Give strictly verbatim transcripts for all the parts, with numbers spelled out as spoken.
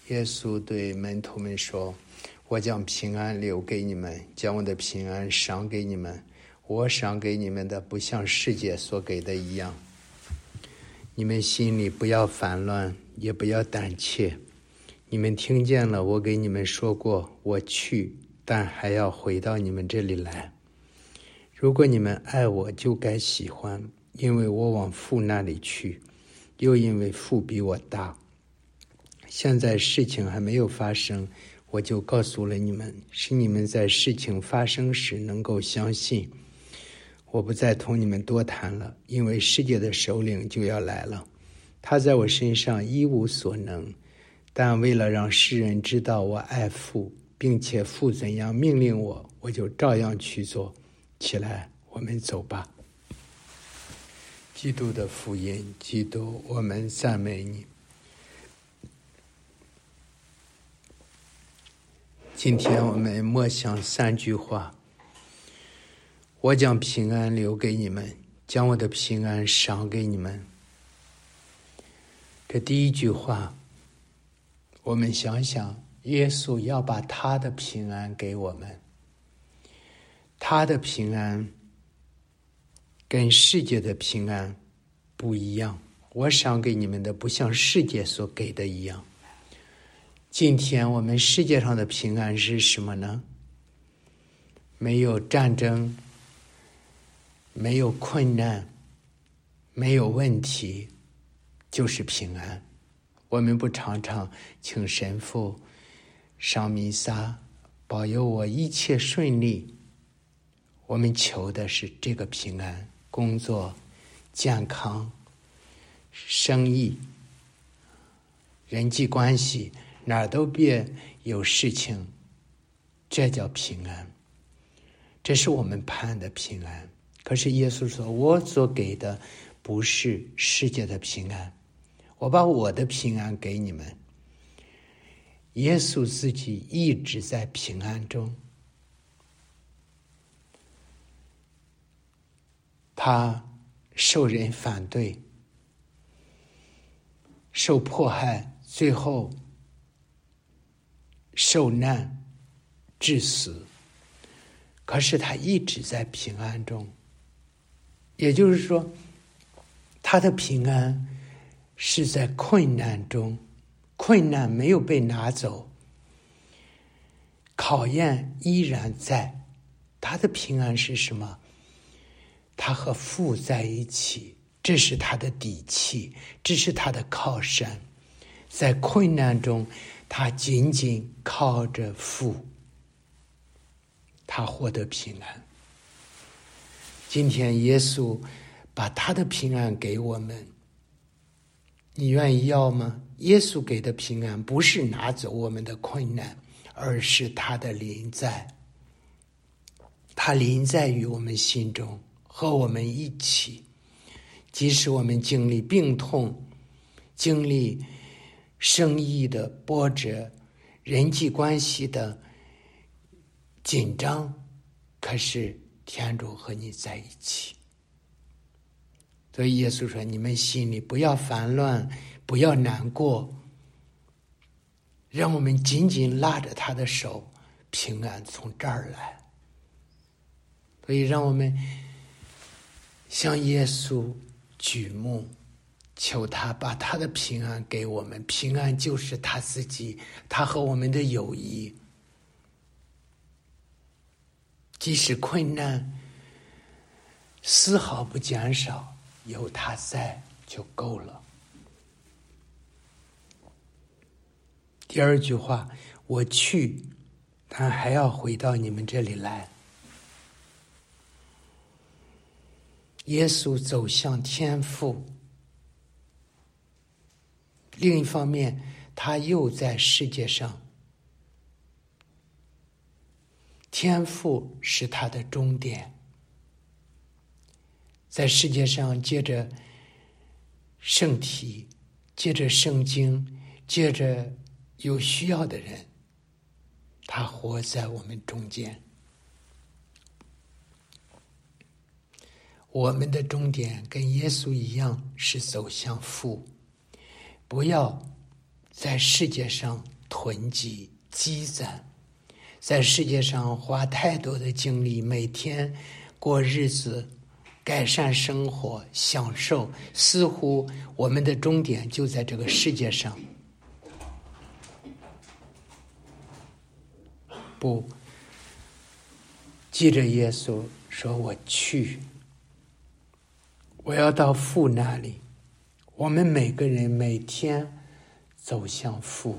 耶稣对门徒们说，我将平安留给你们，将我的平安赏给你们，我赏给你们的不像世界所给的一样。你们心里不要烦乱，也不要胆怯。你们听见了，我给你们说过，我去，但还要回到你们这里来。如果你们爱我，就该喜欢，因为我往父那里去，又因为父比我大。现在事情还没有发生，我就告诉了你们，使你们在事情发生时能够相信。我不再同你们多谈了，因为世界的首领就要来了，他在我身上一无所能，但为了让世人知道我爱父，并且父怎样命令我，我就照样去做。起来，我们走吧。基督的福音，基督，我们赞美你。今天我们默想三句话。我将平安留给你们，将我的平安赏给你们。这第一句话，我们想想，耶稣要把他的平安给我们。他的平安跟世界的平安不一样，我赏给你们的不像世界所给的一样。今天我们世界上的平安是什么呢？没有战争，没有困难，没有问题，就是平安。我们不常常请神父上弥撒，保佑我一切顺利。我们求的是这个平安，工作、健康、生意、人际关系，哪儿都别有事情，这叫平安。这是我们盼的平安。可是耶稣说，我所给的不是世界的平安，我把我的平安给你们。耶稣自己一直在平安中，他受人反对，受迫害，最后受难致死，可是他一直在平安中。也就是说，他的平安是在困难中，困难没有被拿走，考验依然在。他的平安是什么？他和父在一起，这是他的底气，这是他的靠山。在困难中，他紧紧靠着父，他获得平安。今天耶稣把他的平安给我们，你愿意要吗？耶稣给的平安不是拿走我们的困难，而是他的临在。他临在于我们心中，和我们一起。即使我们经历病痛，经历生意的波折，人际关系的紧张，可是天主和你在一起。所以耶稣说，你们心里不要烦乱，不要难过，让我们紧紧拉着他的手，平安从这儿来。所以让我们向耶稣举目，求他把他的平安给我们。平安就是他自己，他和我们的友谊。即使困难丝毫不减少，有他在就够了。第二句话，我去，但还要回到你们这里来。耶稣走向天父，另一方面，他又在世界上。天父是他的终点，在世界上借着圣体，借着圣经，借着有需要的人，他活在我们中间。我们的终点跟耶稣一样，是走向父。不要在世界上囤积积攒，在世界上花太多的精力，每天过日子，改善生活，享受，似乎我们的终点就在这个世界上。不，记着耶稣说，我去，我要到父那里。我们每个人每天走向父。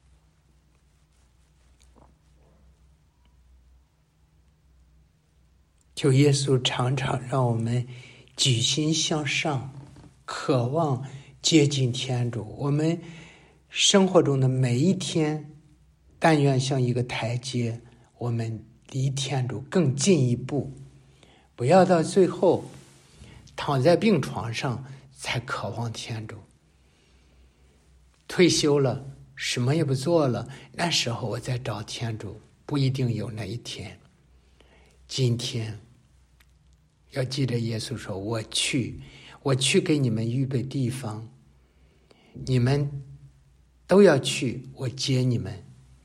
求耶稣常常让我们举心向上，渴望接近天主。我们生活中的每一天，但愿像一个台阶，我们离天主更进一步，不要到最后躺在病床上才渴望天主。退休了，什么也不做了，那时候我再找天主，不一定有那一天。今天要记得耶稣说，我去，我去给你们预备地方，你们都要去，我接你们。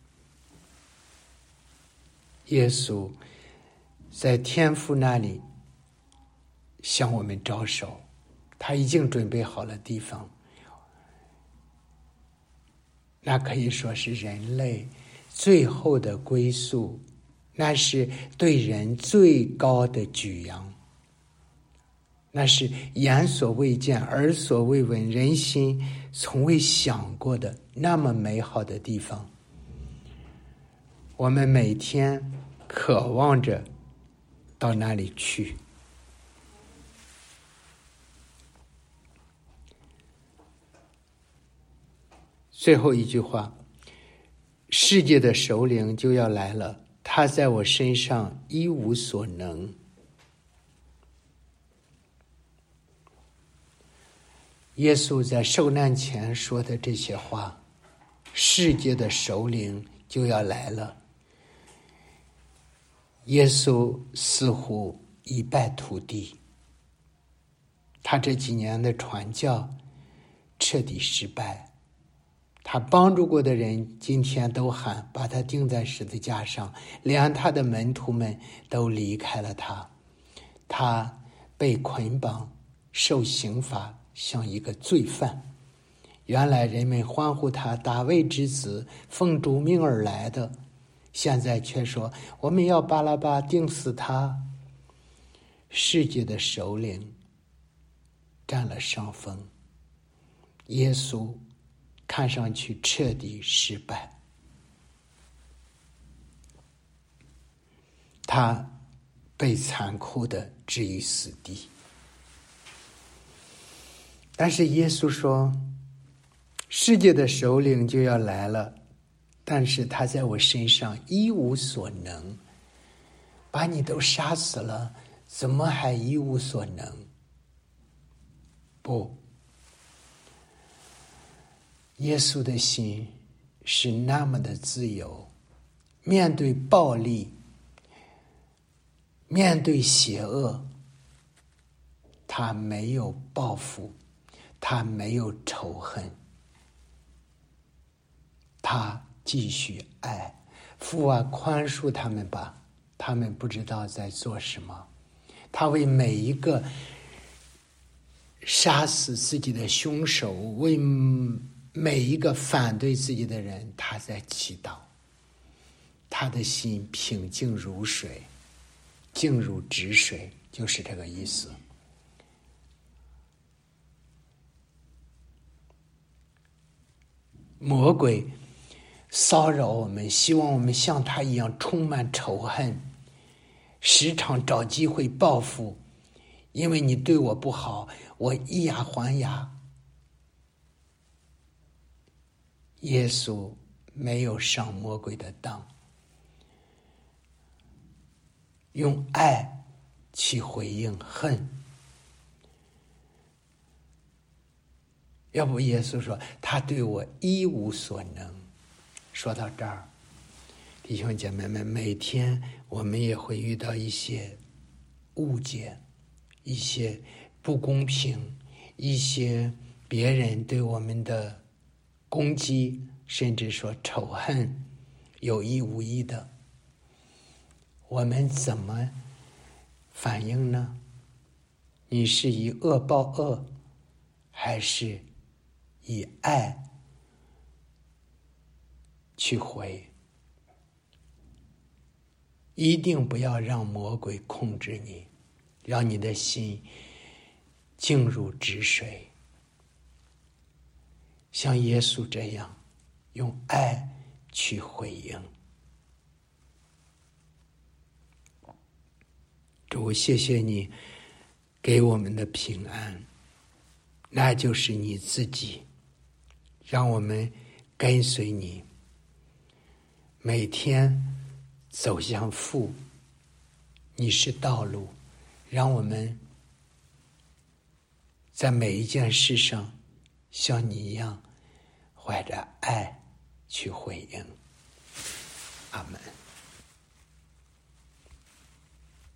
耶稣在天父那里向我们招手，他已经准备好了地方。那可以说是人类最后的归宿，那是对人最高的举扬，那是眼所未见，耳所未闻，人心从未想过的那么美好的地方。我们每天渴望着到那里去。最后一句话，世界的首领就要来了，他在我身上一无所能。耶稣在受难前说的这些话，世界的首领就要来了。耶稣似乎一败涂地，他这几年的传教彻底失败。他帮助过的人今天都喊把他钉在十字架上，连他的门徒们都离开了他。他被捆绑受刑罚，像一个罪犯。原来人们欢呼他大卫之子，奉主命而来的，现在却说我们要巴拉巴钉死他。世界的首领占了上风，耶稣看上去彻底失败，他被残酷的置于死地。但是耶稣说，世界的首领就要来了，但是他在我身上一无所能。把你都杀死了，怎么还一无所能？不，耶稣的心是那么的自由，面对暴力，面对邪恶，他没有报复，他没有仇恨，他继续爱。父啊，宽恕他们吧，他们不知道在做什么。他为每一个杀死自己的凶手，为每一个反对自己的人，他在祈祷。他的心平静如水，静如止水，就是这个意思。魔鬼骚扰我们，希望我们像他一样充满仇恨，时常找机会报复，因为你对我不好，我以牙还牙。耶稣没有上魔鬼的当，用爱去回应恨。要不耶稣说他对我一无所能。说到这儿，弟兄姐妹们，每天我们也会遇到一些误解，一些不公平，一些别人对我们的攻击， 甚至说仇恨，有意无意的，我们怎么反应呢？你是以恶报恶，还是以爱去回？一定不要让魔鬼控制你，让你的心静如止水，像耶稣这样用爱去回应。主，谢谢你给我们的平安，那就是你自己，让我们跟随你，每天走向父，你是道路，让我们在每一件事上像你一样怀着爱去回应。阿们。